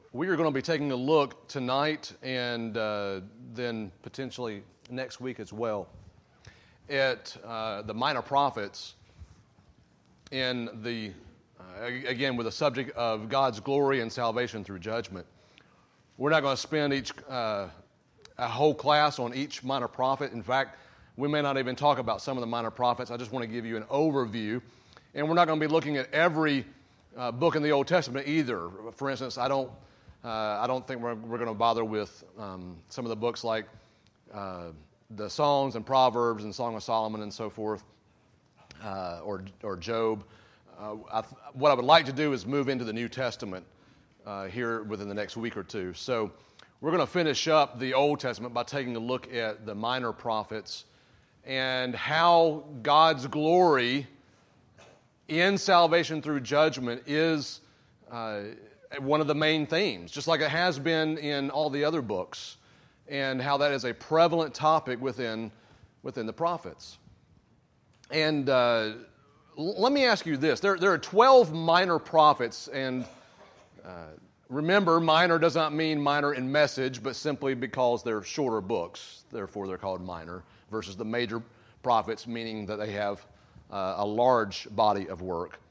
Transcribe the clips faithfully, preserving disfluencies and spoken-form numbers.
We are going to be taking a look tonight and uh, then potentially next week as well at uh, the minor prophets in the, uh, again, with the subject of God's glory and salvation through judgment. We're not going to spend each uh, a whole class on each minor prophet. In fact, we may not even talk about some of the minor prophets. I just want to give you an overview. And we're not going to be looking at every uh, book in the Old Testament either. For instance, I don't Uh, I don't think we're, we're going to bother with um, some of the books like uh, the Psalms and Proverbs and Song of Solomon and so forth, uh, or or Job. Uh, I, what I would like to do is move into the New Testament uh, here within the next week or two. So we're going to finish up the Old Testament by taking a look at the minor prophets and how God's glory in salvation through judgment is Uh, one of the main themes, just like it has been in all the other books, and how that is a prevalent topic within within the prophets. And uh, let me ask you this. There, there are twelve minor prophets, and uh, remember, minor does not mean minor in message, but simply because they're shorter books. Therefore, they're called minor, versus the major prophets, meaning that they have uh, a large body of work.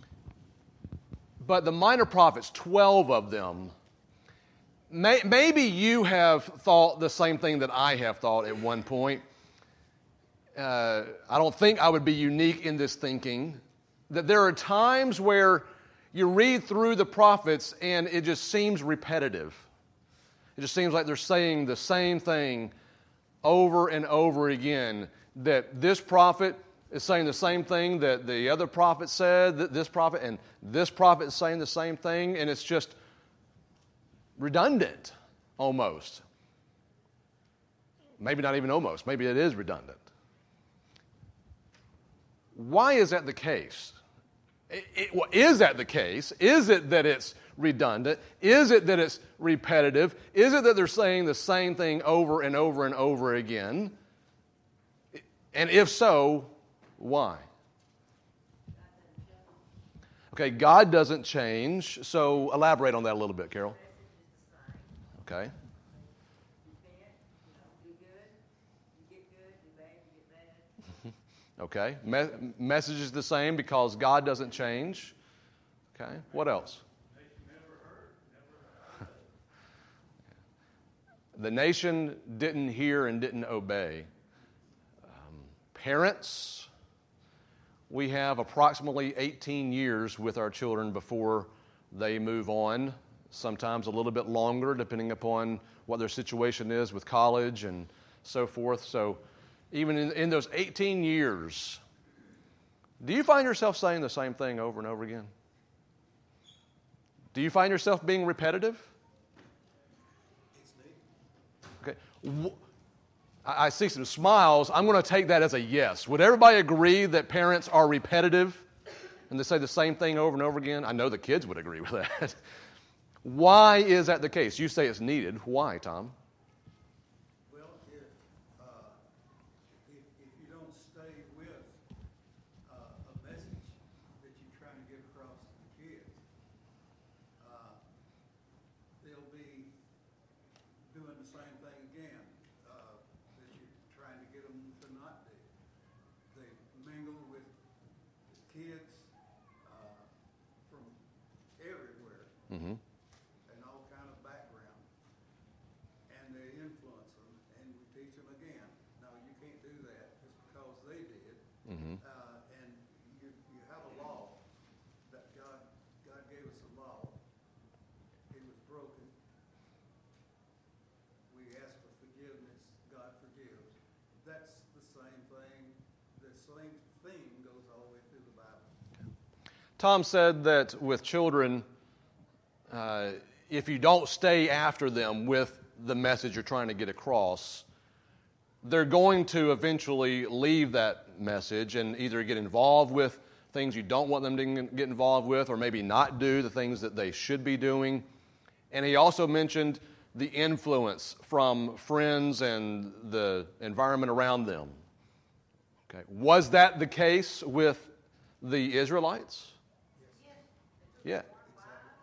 But the minor prophets, twelve of them, may, maybe you have thought the same thing that I have thought at one point. Uh, I don't think I would be unique in this thinking, that there are times where you read through the prophets and it just seems repetitive. It just seems like they're saying the same thing over and over again, that this prophet is saying the same thing that the other prophet said, that this prophet, and this prophet is saying the same thing, and it's just redundant, almost. Maybe not even almost. Maybe it is redundant. Why is that the case? It, it, well, is that the case? Is it that it's redundant? Is it that it's repetitive? Is it that they're saying the same thing over and over and over again? And if so, why? Okay, God doesn't change, so elaborate on that a little bit, Carol. Okay. Okay, Me- message is the same because God doesn't change. Okay, what else? The nation didn't hear and didn't obey. Um, parents, we have approximately eighteen years with our children before they move on, sometimes a little bit longer depending upon what their situation is with college and so forth. So even in, in those eighteen years, do you find yourself saying the same thing over and over again? Do you find yourself being repetitive? Okay. I see some smiles. I'm going to take that as a yes. Would everybody agree that parents are repetitive and they say the same thing over and over again? I know the kids would agree with that. Why is that the case? You say it's needed. Why, Tom? Well, if, uh, if, if you don't stay with uh, a message that you're trying to get across to the kids, uh, they'll be doing the same thing again. Trying to get them to not do. They mingle with kids uh, from everywhere Mm-hmm. and all kind of background, and they influence them, and we teach them again. No, you can't do that just because they did. Mm-hmm. Uh, and you you have a law that God God gave us a law. It was broken. We ask for forgiveness. God forgives. That's the same thing. The same theme goes all the way through the Bible. Tom said that with children, uh, if you don't stay after them with the message you're trying to get across, they're going to eventually leave that message and either get involved with things you don't want them to get involved with, or maybe not do the things that they should be doing. And he also mentioned the influence from friends and the environment around them. Okay. Was that the case with the Israelites? Yeah.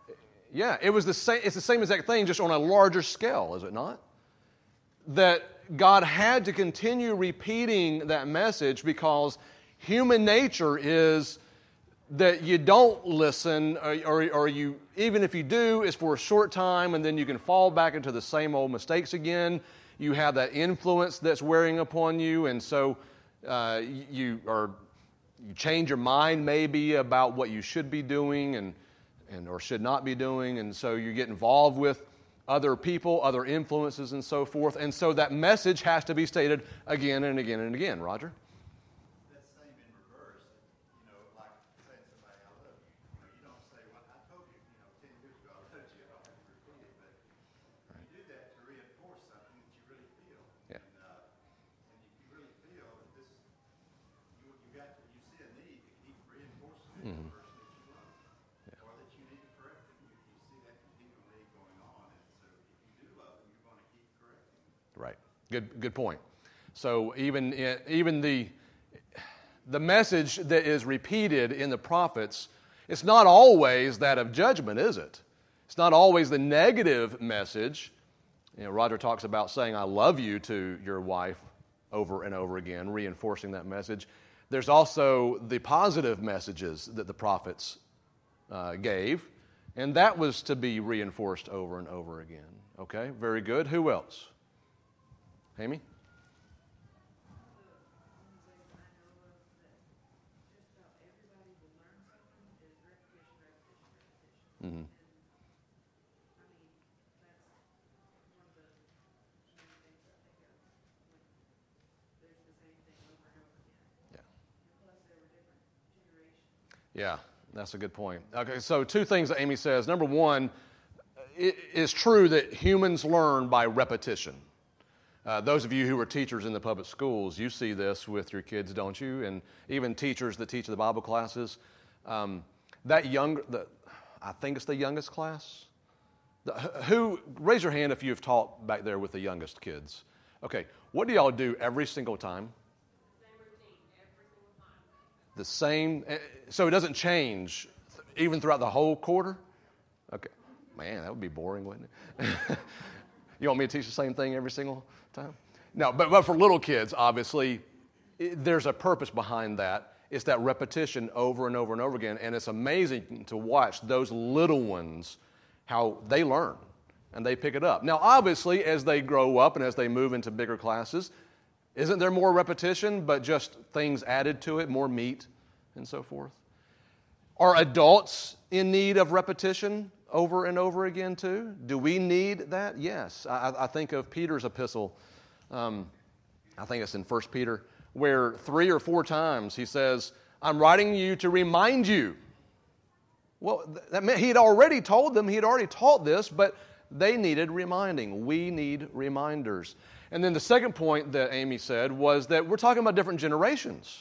Yeah, it was the same. It's the same exact thing, just on a larger scale, is it not? That God had to continue repeating that message because human nature is that you don't listen, or, or, or you, even if you do, it's for a short time, and then you can fall back into the same old mistakes again. You have that influence that's wearing upon you, and so uh, you are you change your mind maybe about what you should be doing and and or should not be doing, and so you get involved with other people, other influences, and so forth, and so that message has to be stated again and again and again. Roger? That same in reverse, you know, like saying to somebody, I love you. You know, you don't say, well, I told you, you know, ten years ago I loved you. I don't have to repeat it, but you do that to reinforce something that you really feel. Yeah. And, uh, and if you really feel that this, you, you got to, you see a need to keep reinforcing it to the person that you love, or that you need to correct them. You, you see that continual need going on, and so if you do love them, you're going to keep correcting them. Right. Good. Good point. So even in, even the the message that is repeated in the prophets, it's not always that of judgment, is it? It's not always the negative message. You know, Roger talks about saying "I love you" to your wife over and over again, reinforcing that message. There's also the positive messages that the prophets uh, gave, and that was to be reinforced over and over again. Okay, very good. Who else? Amy? Mm-hmm. Yeah, that's a good point. Okay, so two things that Amy says. Number one, it is true that humans learn by repetition. Uh, those of you who are teachers in the public schools, you see this with your kids, don't you? And even teachers that teach the Bible classes. Um, that young, the, I think it's the youngest class. The, who, raise your hand if you've taught back there with the youngest kids. Okay, what do y'all do every single time? The same, so it doesn't change even throughout the whole quarter? Okay. Man, that would be boring, wouldn't it? You want me to teach the same thing every single time? No, but, but for little kids, obviously, it, there's a purpose behind that. It's that repetition over and over and over again, and it's amazing to watch those little ones, how they learn, and they pick it up. Now, obviously, as they grow up and as they move into bigger classes, isn't there more repetition, but just things added to it, more meat and so forth? Are adults in need of repetition over and over again too? Do we need that? Yes. I, I think of Peter's epistle. Um, I think it's in First Peter, where three or four times he says, I'm writing you to remind you. Well, that meant he had already told them, he had already taught this, but they needed reminding. We need reminders. And then the second point that Amy said was that we're talking about different generations.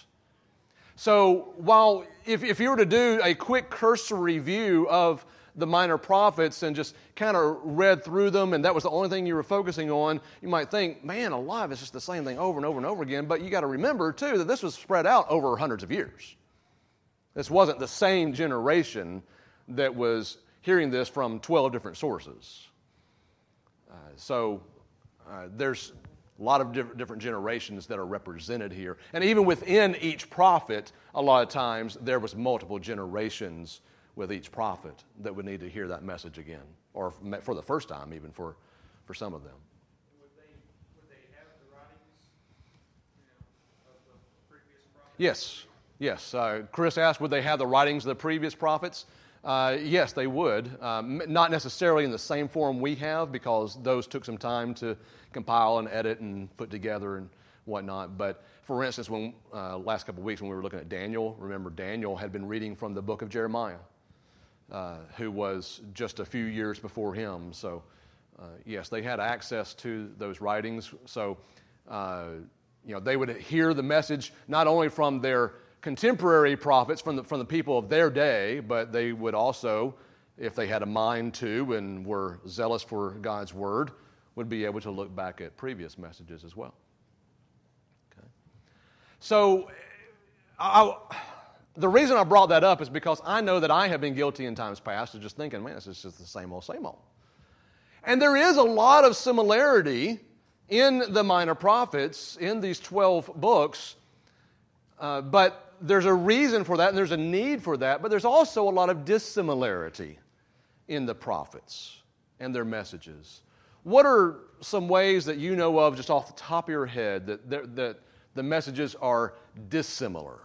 So while if, if you were to do a quick cursory review of the minor prophets and just kind of read through them and that was the only thing you were focusing on, you might think, man, alive, it's just the same thing over and over and over again. But you got to remember, too, that this was spread out over hundreds of years. This wasn't the same generation that was hearing this from twelve different sources. Uh, so uh, there's a lot of diff- different generations that are represented here. And even within each prophet, a lot of times there was multiple generations with each prophet that would need to hear that message again, or for the first time even for, for some of them. Would they, would they have the writings, you know, of the previous prophets? Yes, yes. Uh, Chris asked, would they have the writings of the previous prophets? Uh, yes, they would. Um, not necessarily in the same form we have, because those took some time to compile and edit and put together and whatnot. But for instance, when uh, last couple of weeks when we were looking at Daniel, remember Daniel had been reading from the book of Jeremiah, uh, who was just a few years before him. So uh, yes, they had access to those writings. So uh, you know, they would hear the message not only from their contemporary prophets, from the from the people of their day, but they would also, if they had a mind to and were zealous for God's word, would be able to look back at previous messages as well. Okay. So I, the reason I brought that up is because I know that I have been guilty in times past of just thinking, man, this is just the same old, same old. And there is a lot of similarity in the Minor Prophets, in these twelve books, uh, but there's a reason for that, and there's a need for that, but there's also a lot of dissimilarity in the prophets and their messages. What are some ways that you know of, just off the top of your head, that, that, that the messages are dissimilar?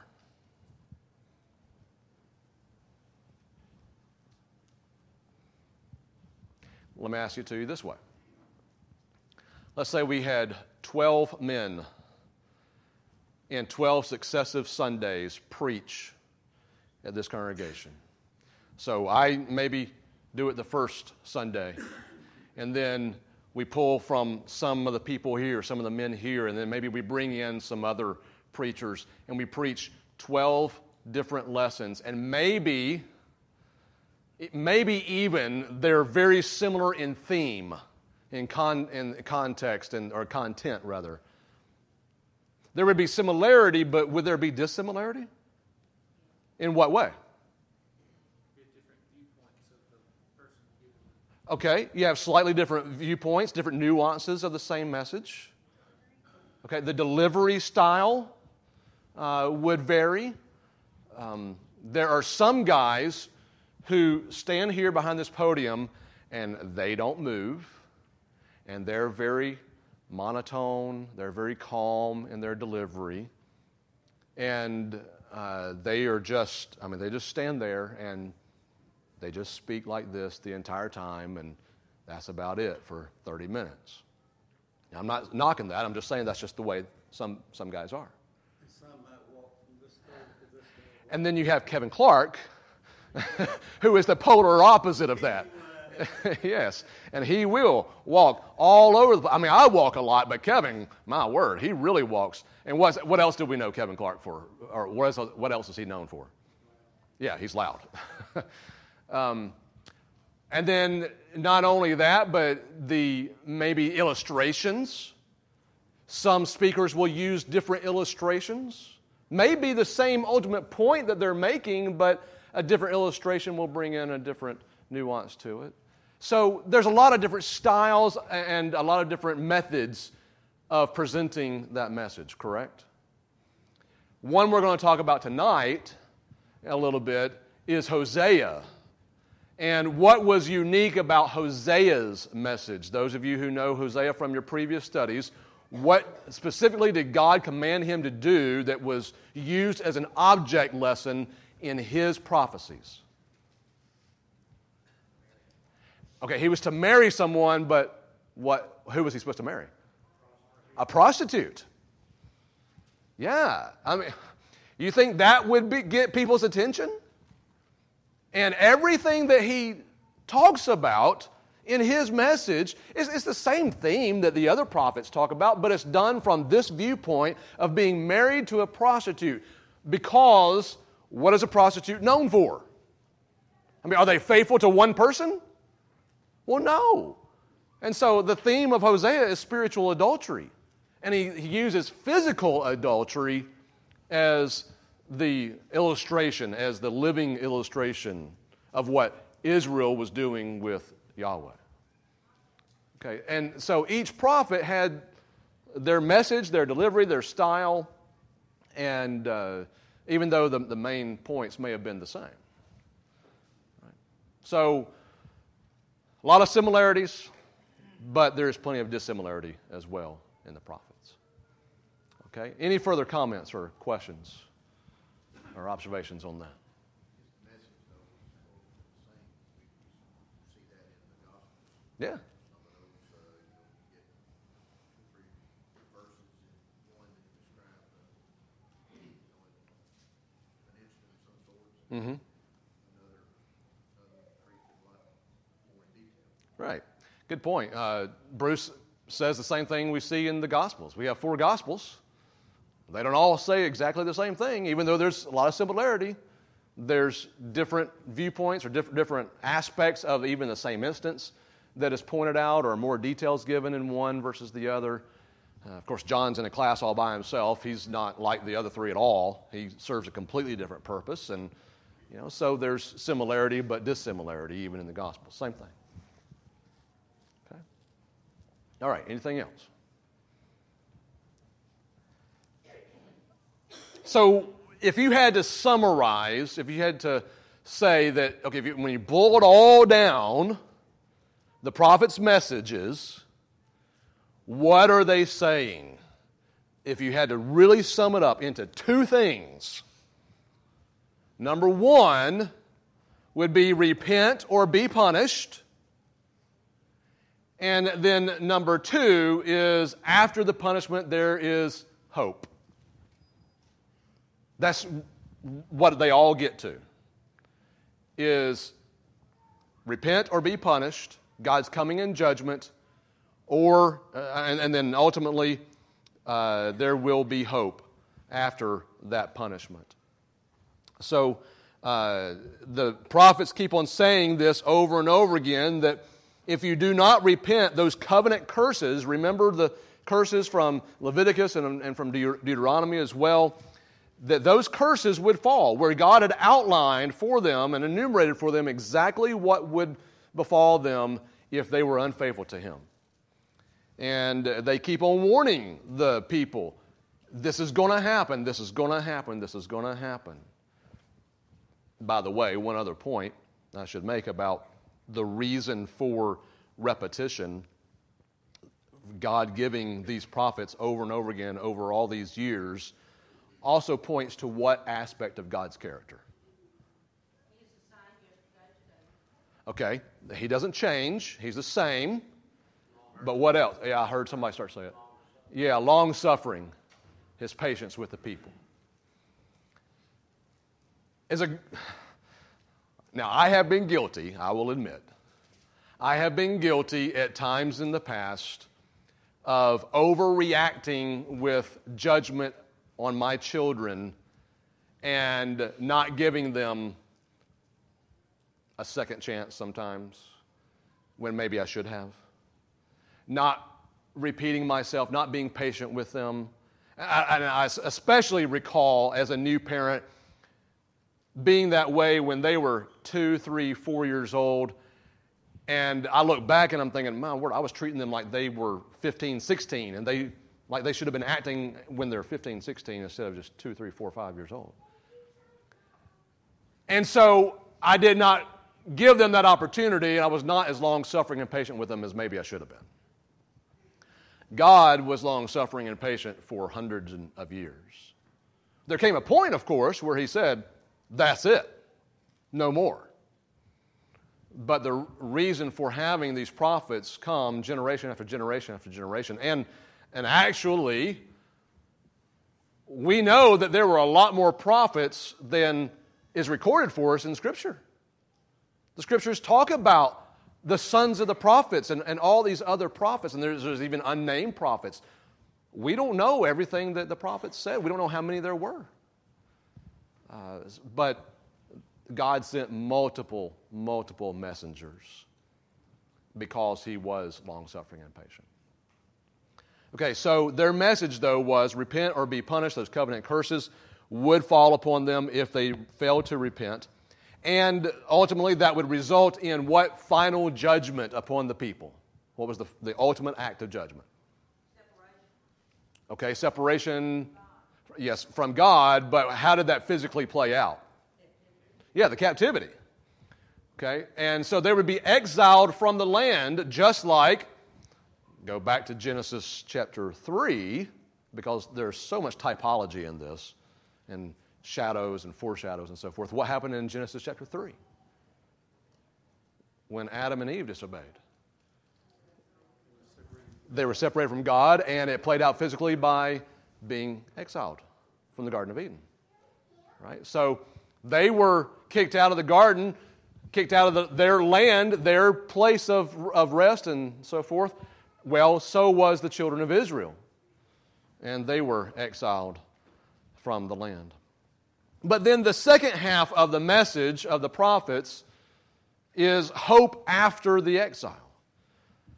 Let me ask it to you this way. Let's say we had twelve men in twelve successive Sundays preach at this congregation. So I maybe do it the first Sunday, and then we pull from some of the people here, some of the men here, and then maybe we bring in some other preachers, and we preach twelve different lessons, and maybe, maybe even they're very similar in theme, in, con, in context, and, or content, rather. There would be similarity, but would there be dissimilarity? In what way? Okay, you have slightly different viewpoints, different nuances of the same message. Okay, the delivery style uh, would vary. Um, there are some guys who stand here behind this podium and they don't move, and they're very monotone, they're very calm in their delivery, and uh, they are just, I mean, they just stand there and they just speak like this the entire time, and that's about it for thirty minutes. Now, I'm not knocking that. I'm just saying that's just the way some, some guys are. Some might walk from this door to this door. And then you have Kevin Clark, who is the polar opposite of that. Yes, and he will walk all over the place. I mean, I walk a lot, but Kevin, my word, he really walks. And what's, what else do we know Kevin Clark for? Or what else, what else is he known for? Yeah, he's loud. Um, and then not only that, but the maybe illustrations. Some speakers will use different illustrations. Maybe the same ultimate point that they're making, but a different illustration will bring in a different nuance to it. So there's a lot of different styles and a lot of different methods of presenting that message, correct? One we're going to talk about tonight a little bit is Hosea. And what was unique about Hosea's message? Those of you who know Hosea from your previous studies, what specifically did God command him to do that was used as an object lesson in his prophecies? Okay, he was to marry someone, but what? Who was he supposed to marry? A prostitute. Yeah, I mean, you think that would be, get people's attention? And everything that he talks about in his message is, is the same theme that the other prophets talk about, but it's done from this viewpoint of being married to a prostitute. Because what is a prostitute known for? I mean, are they faithful to one person? Well, no. And so the theme of Hosea is spiritual adultery. And he, he uses physical adultery as the illustration, as the living illustration of what Israel was doing with Yahweh. Okay, and so each prophet had their message, their delivery, their style, and uh, even though the, the main points may have been the same. Right. So, a lot of similarities, but there's plenty of dissimilarity as well in the prophets. Okay, any further comments or questions or observations on that? Yeah. Mm-hmm. Right. Good point. Uh, Bruce says the same thing we see in the Gospels. We have four Gospels. They don't all say exactly the same thing, even though there's a lot of similarity. There's different viewpoints or diff- different aspects of even the same instance that is pointed out, or more details given in one versus the other. Uh, of course, John's in a class all by himself. He's not like the other three at all. He serves a completely different purpose. And, you know, so there's similarity but dissimilarity even in the gospel. Same thing. Okay. All right, anything else? So if you had to summarize, if you had to say that, okay, if you, when you boil it all down, the prophet's messages, what are they saying? If you had to really sum it up into two things, number one would be repent or be punished. And then number two is after the punishment there is hope. That's what they all get to, is repent or be punished, God's coming in judgment, or, uh, and, and then ultimately uh, there will be hope after that punishment. So uh, the prophets keep on saying this over and over again, that if you do not repent, those covenant curses, remember the curses from Leviticus and, and from Deut- Deuteronomy as well, that those curses would fall, where God had outlined for them and enumerated for them exactly what would befall them if they were unfaithful to Him. And they keep on warning the people, this is going to happen, this is going to happen, this is going to happen. By the way, one other point I should make about the reason for repetition, God giving these prophets over and over again over all these years, also points to what aspect of God's character? Okay, He doesn't change. He's the same. But what else? Yeah, I heard somebody start saying it. Yeah, long-suffering, His patience with the people. As a, now, I have been guilty, I will admit. I have been guilty at times in the past of overreacting with judgment on my children and not giving them a second chance sometimes when maybe I should have. Not repeating myself, not being patient with them. And I especially recall as a new parent being that way when they were two, three, four years old. And I look back and I'm thinking, my word, I was treating them like they were fifteen, sixteen, and they like they should have been acting when they're fifteen, sixteen instead of just two, three, four, five years old. And so I did not give them that opportunity, and I was not as long-suffering and patient with them as maybe I should have been. God was long-suffering and patient for hundreds of years. There came a point, of course, where He said, that's it, no more. But the reason for having these prophets come generation after generation after generation, and, and actually, we know that there were a lot more prophets than is recorded for us in Scripture. The Scriptures talk about the sons of the prophets and, and all these other prophets, and there's, there's even unnamed prophets. We don't know everything that the prophets said. We don't know how many there were. Uh, but God sent multiple, multiple messengers because He was long-suffering and patient. Okay, so their message, though, was repent or be punished. Those covenant curses would fall upon them if they failed to repent. And ultimately, that would result in what final judgment upon the people? What was the, the ultimate act of judgment? Separation. Okay, separation, yes, from God, but how did that physically play out? Yeah, the captivity. Okay, and so they would be exiled from the land, just like, go back to Genesis chapter three, because there's so much typology in this, and shadows and foreshadows and so forth. What happened in Genesis chapter three? When Adam and Eve disobeyed. They were separated from God, and it played out physically by being exiled from the Garden of Eden. Right? So they were kicked out of the garden, kicked out of the, their land, their place of, of rest and so forth. Well, so was the children of Israel. And they were exiled from the land. But then the second half of the message of the prophets is hope after the exile.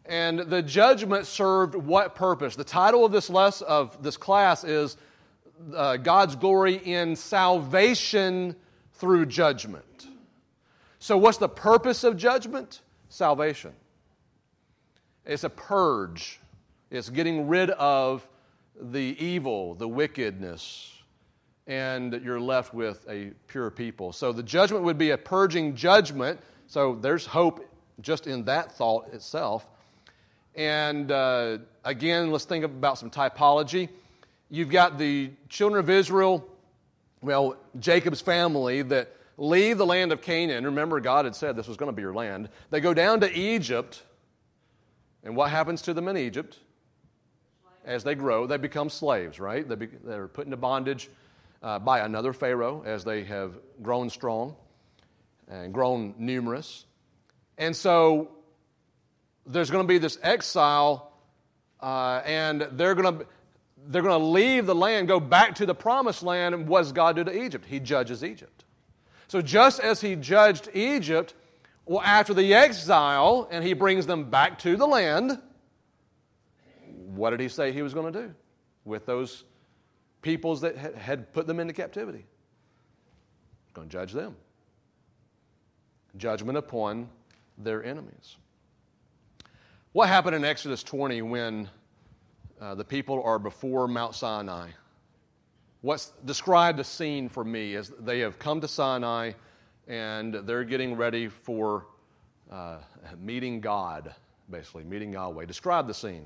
And the judgment served what purpose? The title of this less of this class is uh, God's glory in salvation through judgment. So what's the purpose of judgment? Salvation. It's a purge. It's getting rid of the evil, the wickedness, and you're left with a pure people. So the judgment would be a purging judgment. So there's hope just in that thought itself. And uh, again, let's think about some typology. You've got the children of Israel, well, Jacob's family, that leave the land of Canaan. Remember, God had said this was going to be your land. They go down to Egypt. And what happens to them in Egypt? As they grow, they become slaves, right? They be, they're put into bondage uh, by another Pharaoh as they have grown strong and grown numerous. And so there's going to be this exile, uh, and they're going to they're going to leave the land, go back to the promised land. And what does God do to Egypt? He judges Egypt. So just as he judged Egypt, well, after the exile, and he brings them back to the land, what did he say he was going to do with those peoples that had put them into captivity? He's going to judge them. Judgment upon their enemies. What happened in Exodus twenty when uh, the people are before Mount Sinai? What's describe the scene for me as they have come to Sinai and they're getting ready for uh, meeting God, basically, meeting Yahweh. Describe the scene.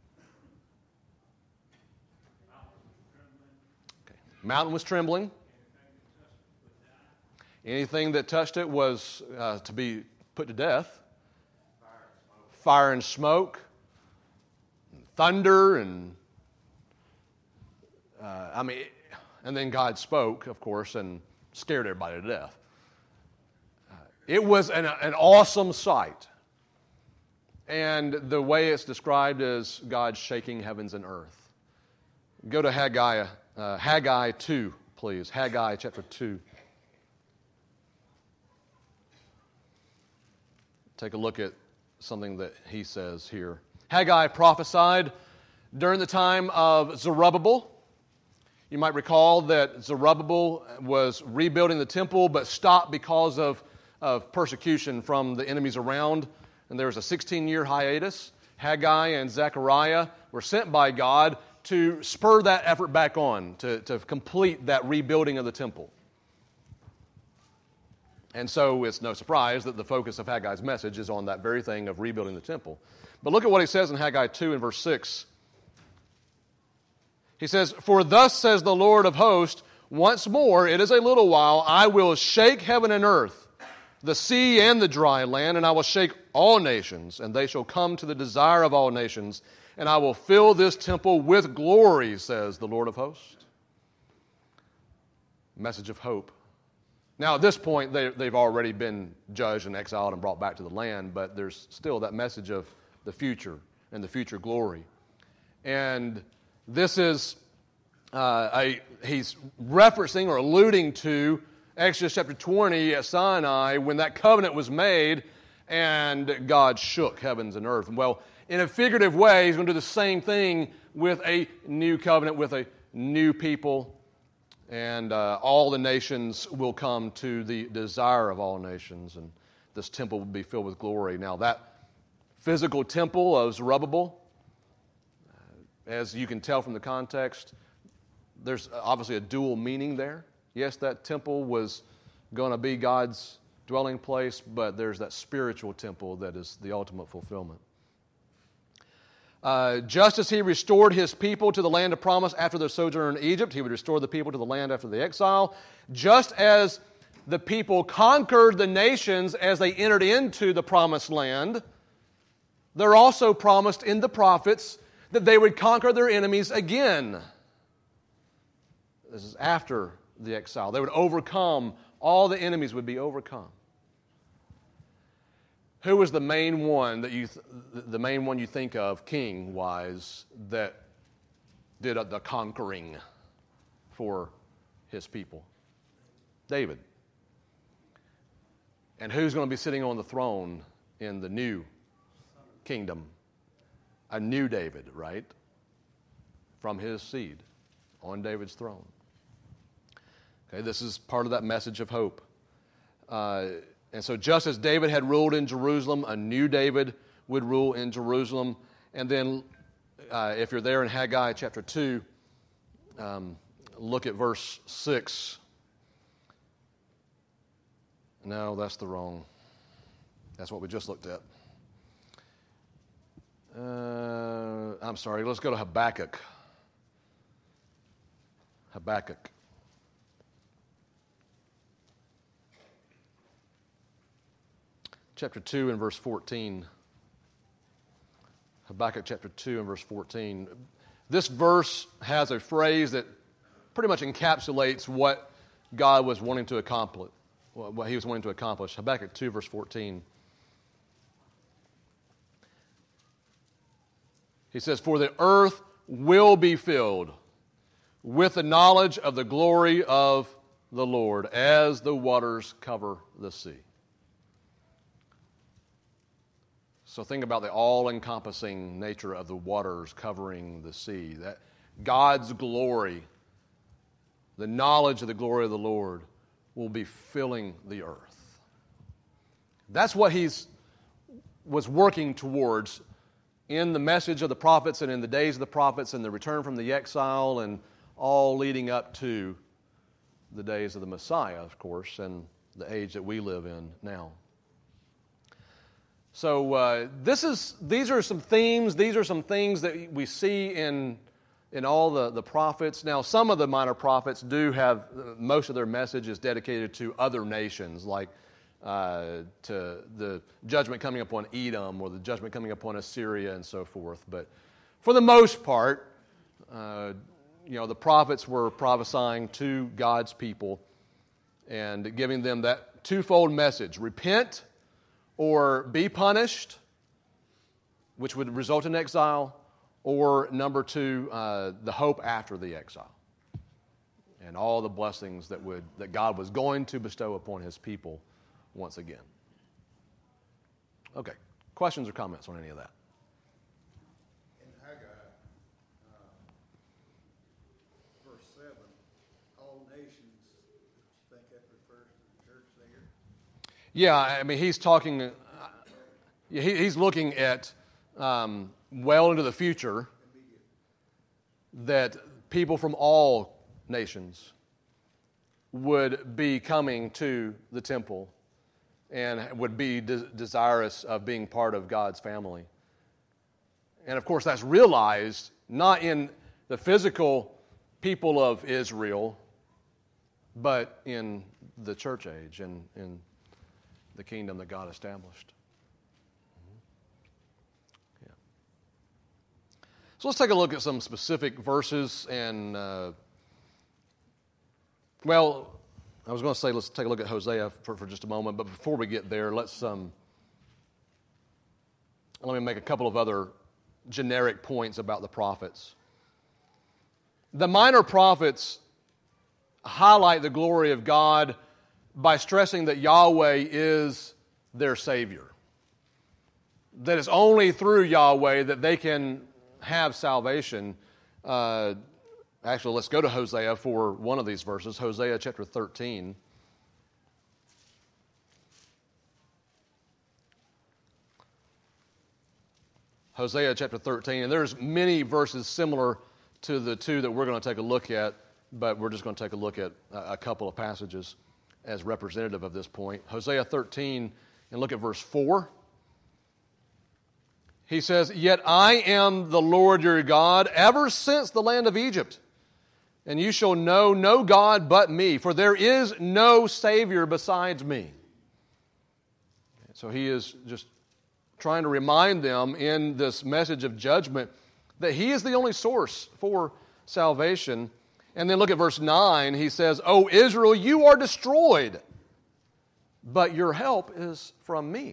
Okay. Mountain was trembling. Anything that touched it was uh, to be put to death. Fire and smoke. Thunder and, uh, I mean, and then God spoke, of course, and scared everybody to death. Uh, it was an, an awesome sight. And the way it's described is God shaking heavens and earth. Go to Haggai, uh, Haggai two, please. Haggai chapter two. Take a look at something that he says here. Haggai prophesied during the time of Zerubbabel. You might recall that Zerubbabel was rebuilding the temple, but stopped because of, of persecution from the enemies around. And there was a sixteen-year hiatus. Haggai and Zechariah were sent by God to spur that effort back on, to, to complete that rebuilding of the temple. And so it's no surprise that the focus of Haggai's message is on that very thing of rebuilding the temple. But look at what he says in Haggai two and verse six. He says, "For thus says the Lord of hosts, once more, it is a little while, I will shake heaven and earth, the sea and the dry land, and I will shake all nations, and they shall come to the desire of all nations, and I will fill this temple with glory, says the Lord of hosts." Message of hope. Now, at this point, they, they've already been judged and exiled and brought back to the land, but there's still that message of the future and the future glory. And this is, uh, a, he's referencing or alluding to Exodus chapter twenty at Sinai when that covenant was made and God shook heavens and earth. Well, in a figurative way, he's going to do the same thing with a new covenant, with a new people. And uh, all the nations will come to the desire of all nations, and this temple will be filled with glory. Now, that physical temple of Zerubbabel, uh, as you can tell from the context, there's obviously a dual meaning there. Yes, that temple was going to be God's dwelling place, but there's that spiritual temple that is the ultimate fulfillment. Uh, just as he restored his people to the land of promise after their sojourn in Egypt, he would restore the people to the land after the exile. Just as the people conquered the nations as they entered into the promised land, they're also promised in the prophets that they would conquer their enemies again. This is after the exile. They would overcome, all the enemies would be overcome. Who was the main one that you, th- the main one you think of, king-wise, that did the conquering for his people? David. And who's going to be sitting on the throne in the new kingdom? a new David, right? From his seed on David's throne. Okay, this is part of that message of hope. Uh, and so just as David had ruled in Jerusalem, a new David would rule in Jerusalem. And then uh, if you're there in Haggai chapter two, um, look at verse six. No, that's the wrong. That's what we just looked at. Uh, I'm sorry, let's go to Habakkuk. Habakkuk. Chapter two and verse fourteen. Habakkuk chapter two and verse fourteen. This verse has a phrase that pretty much encapsulates what God was wanting to accomplish, what he was wanting to accomplish. Habakkuk two verse fourteen. He says, "For the earth will be filled with the knowledge of the glory of the Lord, as the waters cover the sea." So think about the all-encompassing nature of the waters covering the sea. That God's glory, the knowledge of the glory of the Lord, will be filling the earth. That's what he's was working towards in the message of the prophets and in the days of the prophets and the return from the exile and all leading up to the days of the Messiah, of course, and the age that we live in now. So uh, this is these are some themes, these are some things that we see in in all the, the prophets. Now, some of the minor prophets do have, most of their message is dedicated to other nations, like uh, to the judgment coming upon Edom or the judgment coming upon Assyria and so forth. But for the most part, uh, you know, the prophets were prophesying to God's people and giving them that twofold message: repent or be punished, which would result in exile, or number two, uh, the hope after the exile, and all the blessings that would that God was going to bestow upon His people once again. Okay, questions or comments on any of that? In Haggai, uh, verse seven, all nations, do you think that refers to the church there? Yeah, I mean, he's talking, uh, he, he's looking at um, well into the future that people from all nations would be coming to the temple and would be de- desirous of being part of God's family. And of course, that's realized not in the physical people of Israel, but in the church age and in the kingdom that God established. Yeah. So let's take a look at some specific verses and, uh, well, I was going to say let's take a look at Hosea for, for just a moment, but before we get there, let's um, let me make a couple of other generic points about the prophets. The minor prophets highlight the glory of God by stressing that Yahweh is their Savior. That it's only through Yahweh that they can have salvation. Uh, actually, let's go to Hosea for one of these verses, Hosea chapter thirteen. Hosea chapter thirteen, and there's many verses similar to the two that we're going to take a look at, but we're just going to take a look at a couple of passages as representative of this point. Hosea thirteen, and look at verse four. He says, "Yet I am the Lord your God, ever since the land of Egypt, and you shall know no God but me, for there is no Savior besides me." So he is just trying to remind them in this message of judgment that he is the only source for salvation. And then look at verse nine. He says, "O Israel, you are destroyed, but your help is from me."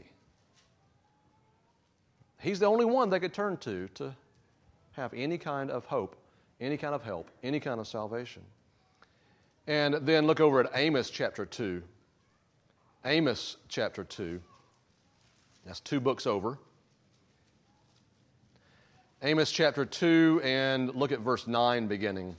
He's the only one they could turn to to have any kind of hope, any kind of help, any kind of salvation. And then look over at Amos chapter two. Amos chapter two. That's two books over. Amos chapter two and look at verse nine beginning.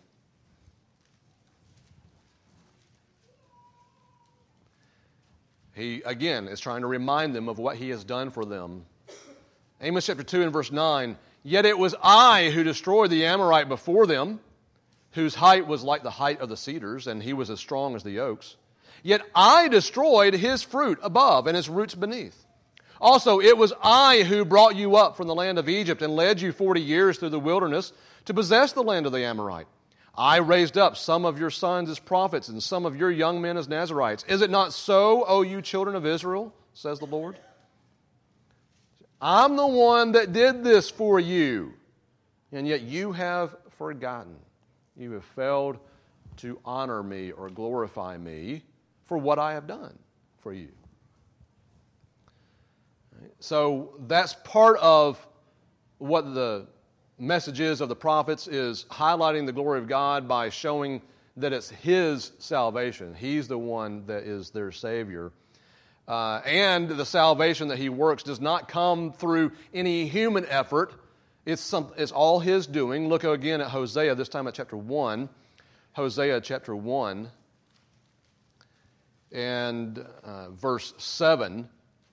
He, again, is trying to remind them of what he has done for them. Amos chapter two and verse nine, "Yet it was I who destroyed the Amorite before them, whose height was like the height of the cedars, and he was as strong as the oaks. Yet I destroyed his fruit above and his roots beneath. Also, it was I who brought you up from the land of Egypt and led you forty years through the wilderness to possess the land of the Amorite. I raised up some of your sons as prophets and some of your young men as Nazirites. Is it not so, O you children of Israel, says the Lord? I'm the one that did this for you, and yet you have forgotten. You have failed to honor me or glorify me for what I have done for you." So that's part of what the message is of the prophets, is highlighting the glory of God by showing that it's His salvation. He's the one that is their Savior. Uh, and the salvation that He works does not come through any human effort. It's, some, it's all His doing. Look again at Hosea, this time at chapter one. Hosea chapter one and uh, verse seven.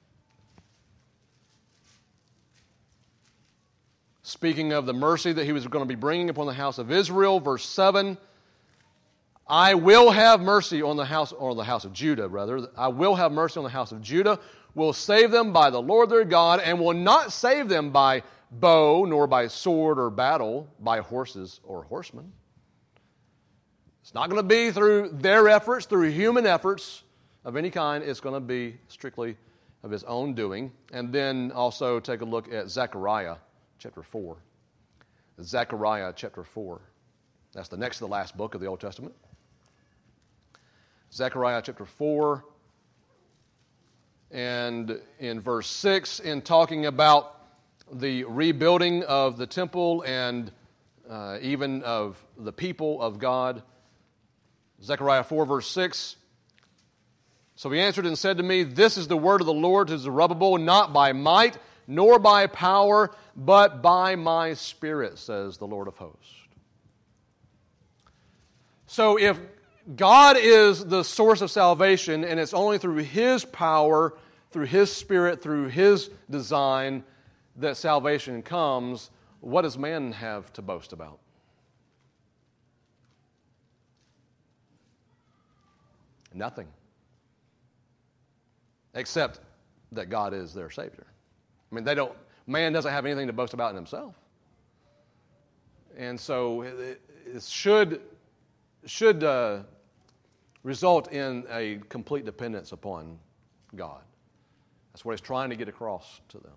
Speaking of the mercy that He was going to be bringing upon the house of Israel, verse seven, "I will have mercy on the house, or the house of Judah, rather. I will have mercy on the house of Judah, will save them by the Lord their God, and will not save them by bow, nor by sword or battle, by horses or horsemen." It's not going to be through their efforts, through human efforts of any kind. It's going to be strictly of His own doing. And then also take a look at Zechariah chapter four. Zechariah chapter four. That's the next to the last book of the Old Testament. Zechariah chapter four. And in verse six, in talking about the rebuilding of the temple and uh, even of the people of God. Zechariah four, verse six. "So he answered and said to me, This is the word of the Lord to Zerubbabel, not by might, nor by power, but by my Spirit, says the Lord of hosts." So if God is the source of salvation, and it's only through His power, through His Spirit, through His design that salvation comes, what does man have to boast about? Nothing. Except that God is their Savior. I mean, they don't. Man doesn't have anything to boast about in himself. And so it, it should, should uh, result in a complete dependence upon God. That's what He's trying to get across to them.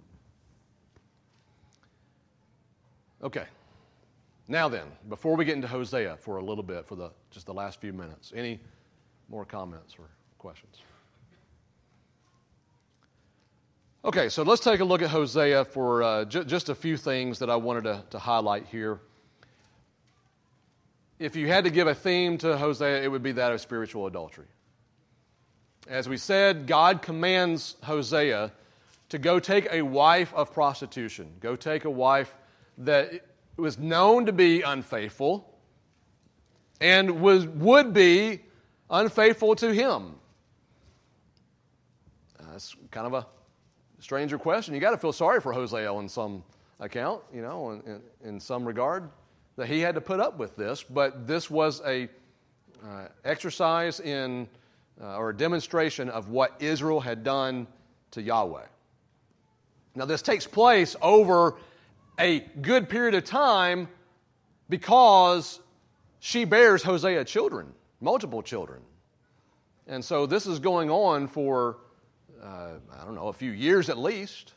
Okay. Now then, before we get into Hosea for a little bit, for the just the last few minutes, any more comments or questions? Okay, so let's take a look at Hosea for uh, ju- just a few things that I wanted to, to highlight here. If you had to give a theme to Hosea, it would be that of spiritual adultery. As we said, God commands Hosea to go take a wife of prostitution. Go take a wife that was known to be unfaithful and was would be unfaithful to him. Uh, that's kind of a strange question. You got to feel sorry for Hosea on some account, you know, in, in, in some regard, that he had to put up with this. But this was a uh, exercise in uh, or a demonstration of what Israel had done to Yahweh. Now, this takes place over a good period of time because she bears Hosea children, multiple children. And so this is going on for Uh, I don't know, a few years at least.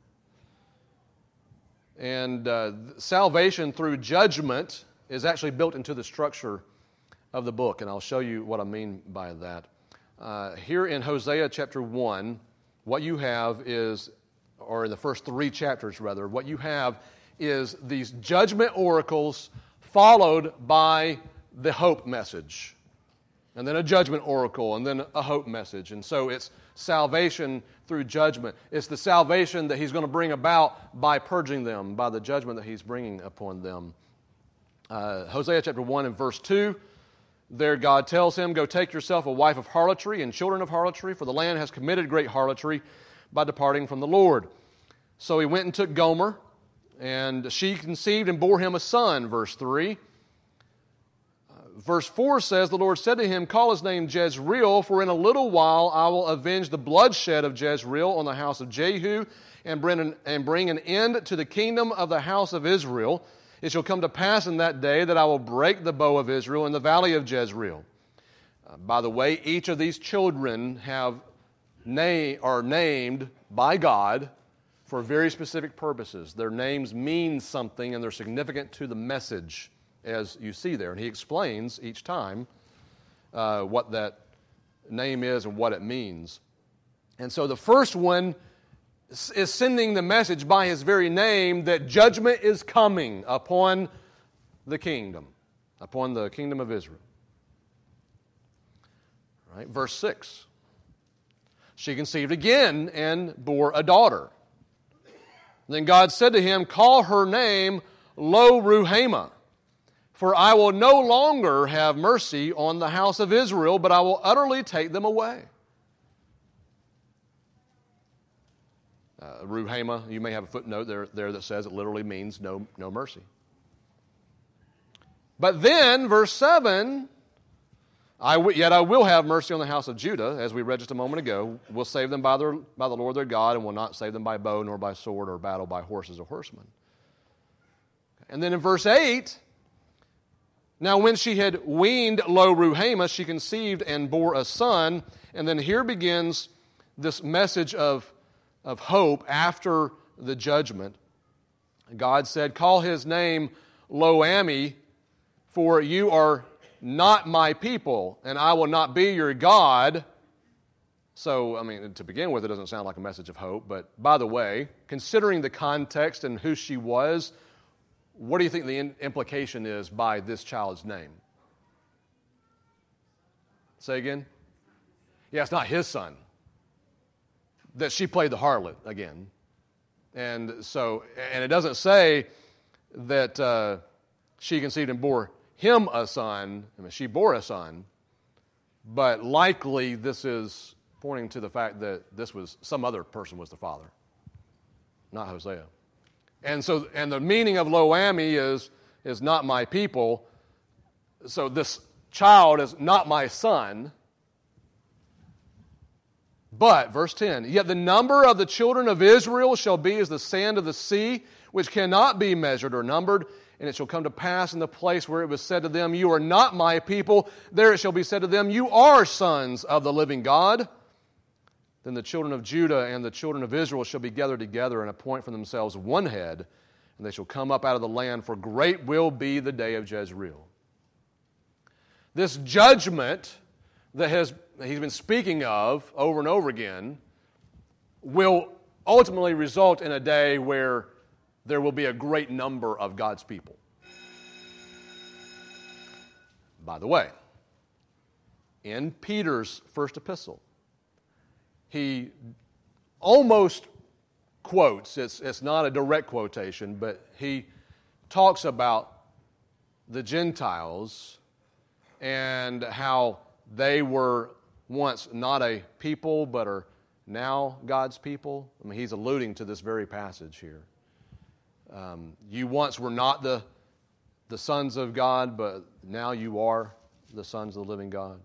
And uh, salvation through judgment is actually built into the structure of the book, and I'll show you what I mean by that. Uh, here in Hosea chapter one, what you have is, or in the first three chapters rather, what you have is these judgment oracles followed by the hope message. and then a judgment oracle, and then a hope message. And so it's salvation through judgment. It's the salvation that he's going to bring about by purging them, by the judgment that he's bringing upon them. Uh, Hosea chapter one and verse two, there God tells him, go take yourself a wife of harlotry and children of harlotry, for the land has committed great harlotry by departing from the Lord. So he went and took Gomer, and she conceived and bore him a son, verse three. Verse four says, the Lord said to him, call his name Jezreel, for in a little while I will avenge the bloodshed of Jezreel on the house of Jehu, and bring an, and bring an end to the kingdom of the house of Israel. It shall come to pass in that day that I will break the bow of Israel in the valley of Jezreel. Uh, by the way, each of these children have name, are named by God for very specific purposes. Their names mean something, and they're significant to the message, as you see there. And he explains each time uh, what that name is and what it means. And so the first one is sending the message by his very name that judgment is coming upon the kingdom, upon the kingdom of Israel. All right, verse six. She conceived again and bore a daughter. Then God said to him, call her name Lo-Ruhamah, for I will no longer have mercy on the house of Israel, but I will utterly take them away. Uh, Ruhamah, you may have a footnote there, there that says it literally means no, no mercy. But then, verse seven, I w- yet I will have mercy on the house of Judah, as we read just a moment ago. Will save them by, their, by the Lord their God, and will not save them by bow, nor by sword, or battle by horses or horsemen. And then in verse eight, now when she had weaned Lo-Ruhamah, she conceived and bore a son. And then here begins this message of, of hope after the judgment. God said, call his name Lo-Ammi, for you are not my people, and I will not be your God. So, I mean, to begin with, it doesn't sound like a message of hope. But by the way, considering the context and who she was, what do you think the implication is by this child's name? Say again? Yeah, it's not his son. That she played the harlot again. And so, and it doesn't say that uh, she conceived and bore him a son. I mean, she bore a son. But likely this is pointing to the fact that this was, some other person was the father. Not Hosea. And so, and the meaning of Lo-Ammi is, is not my people. So this child is not my son. But, verse ten, yet the number of the children of Israel shall be as the sand of the sea, which cannot be measured or numbered. And it shall come to pass in the place where it was said to them, you are not my people, there it shall be said to them, you are sons of the living God. Then the children of Judah and the children of Israel shall be gathered together and appoint for themselves one head, and they shall come up out of the land, for great will be the day of Jezreel. This judgment that has he's been speaking of over and over again will ultimately result in a day where there will be a great number of God's people. By the way, in Peter's first epistle, he almost quotes, it's, it's not a direct quotation, but he talks about the Gentiles and how they were once not a people, but are now God's people. I mean, he's alluding to this very passage here. Um, you once were not the, the sons of God, but now you are the sons of the living God.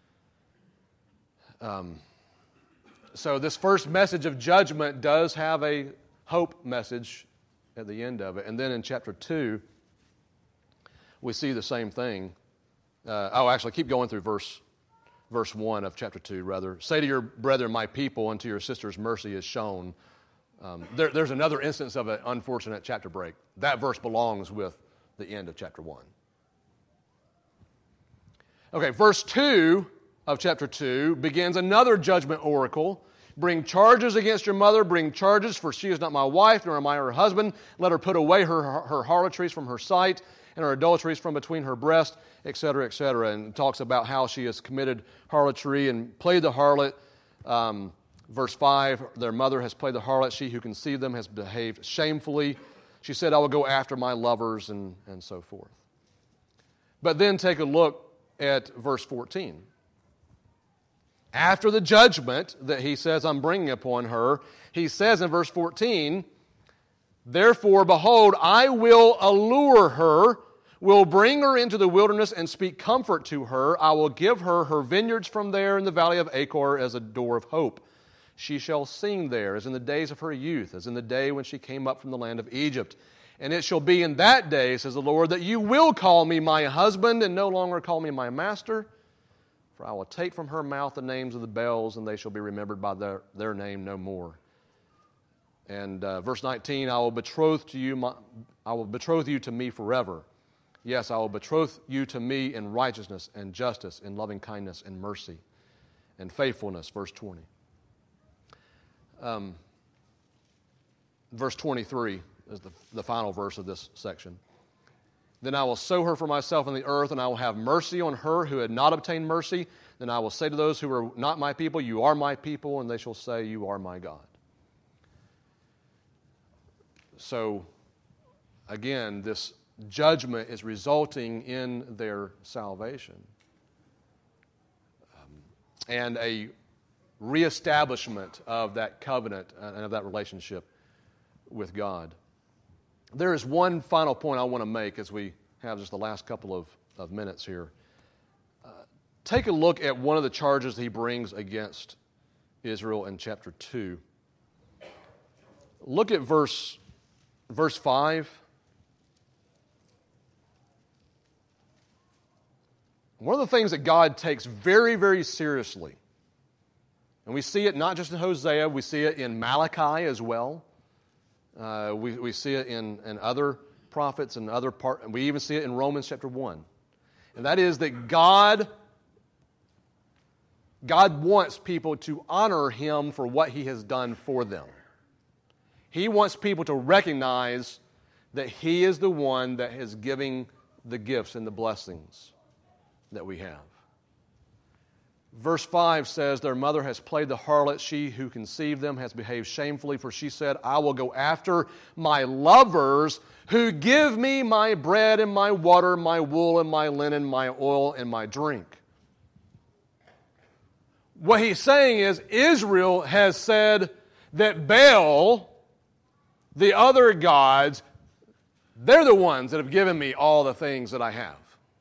Um, so this first message of judgment does have a hope message at the end of it. And then in chapter two, we see the same thing. Uh, oh, actually, keep going through verse verse one of chapter two, rather. Say to your brethren, my people, and to your sisters, mercy is shown. Um, there, there's another instance of an unfortunate chapter break. That verse belongs with the end of chapter one. Okay, verse two of chapter two begins another judgment oracle Bring charges against your mother, bring charges, for she is not my wife, nor am I her husband. Let her put away her, her harlotries from her sight, and her adulteries from between her breasts, et cetera, et cetera. And talks about how she has committed harlotry and played the harlot. Um, verse five, their mother has played the harlot. She who conceived them has behaved shamefully. She said, I will go after my lovers, and, and so forth. But then take a look at verse fourteen. After the judgment that he says I'm bringing upon her, he says in verse fourteen, therefore, behold, I will allure her, will bring her into the wilderness and speak comfort to her. I will give her her vineyards from there in the valley of Achor as a door of hope. She shall sing there as in the days of her youth, as in the day when she came up from the land of Egypt. And it shall be in that day, says the Lord, that you will call me my husband and no longer call me my master. For I will take from her mouth the names of the Baals, and they shall be remembered by their, their name no more. And uh, verse nineteen, I will betroth to you, my, I will betroth you to me forever. Yes, I will betroth you to me in righteousness and justice, in loving kindness and mercy and faithfulness. Verse twenty. Um, verse twenty-three is the, the final verse of this section. Then I will sow her for myself in the earth, and I will have mercy on her who had not obtained mercy. Then I will say to those who are not my people, you are my people, and they shall say, you are my God. So, again, this judgment is resulting in their salvation. Um, and a reestablishment of that covenant and of that relationship with God. There is one final point I want to make as we have just the last couple of, of minutes here. Uh, take a look at one of the charges he brings against Israel in chapter two. Look at verse, verse five. One of the things that God takes very, very seriously, and we see it not just in Hosea, we see it in Malachi as well. Uh, we, we see it in, in other prophets and other part, and we even see it in Romans chapter one. And that is that God, God wants people to honor Him for what He has done for them. He wants people to recognize that He is the one that is giving the gifts and the blessings that we have. Verse five says, their mother has played the harlot. She who conceived them has behaved shamefully, for she said, I will go after my lovers who give me my bread and my water, my wool and my linen, my oil and my drink. What he's saying is Israel has said that Baal, the other gods, they're the ones that have given me all the things that I have.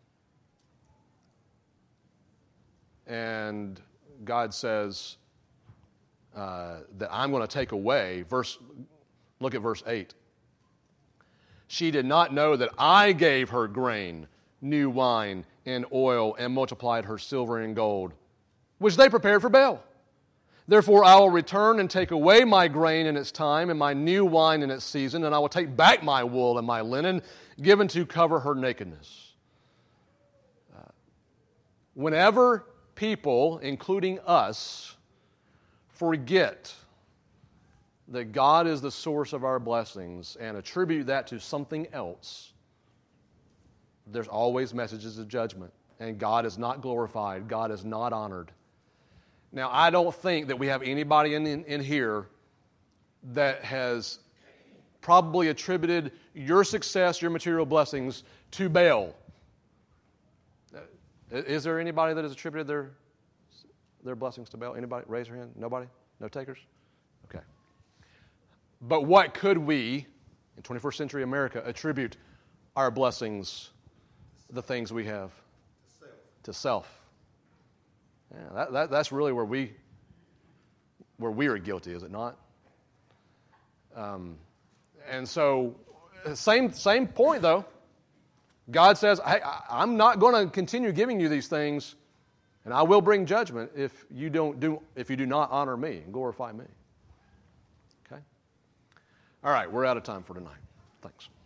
And God says uh, that I'm going to take away. Verse, look at verse eight. She did not know that I gave her grain, new wine, and oil, and multiplied her silver and gold, which they prepared for Baal. Therefore I will return and take away my grain in its time, and my new wine in its season, and I will take back my wool and my linen, given to cover her nakedness. Uh, whenever people, including us, forget that God is the source of our blessings and attribute that to something else, there's always messages of judgment. And God is not glorified. God is not honored. Now, I don't think that we have anybody in, in, in here that has probably attributed your success, your material blessings, to Baal. Is there anybody that has attributed their their blessings to Baal? Anybody? Raise your hand. Nobody? No takers? Okay. But what could we, in twenty-first century America, attribute our blessings, the things we have? Self. To self. Yeah, that, that, that's really where we where we are guilty, is it not? Um, and so, same same point though. God says, hey, I'm not going to continue giving you these things, and I will bring judgment if you don't do if you do not honor me and glorify me. Okay? All right, we're out of time for tonight. Thanks.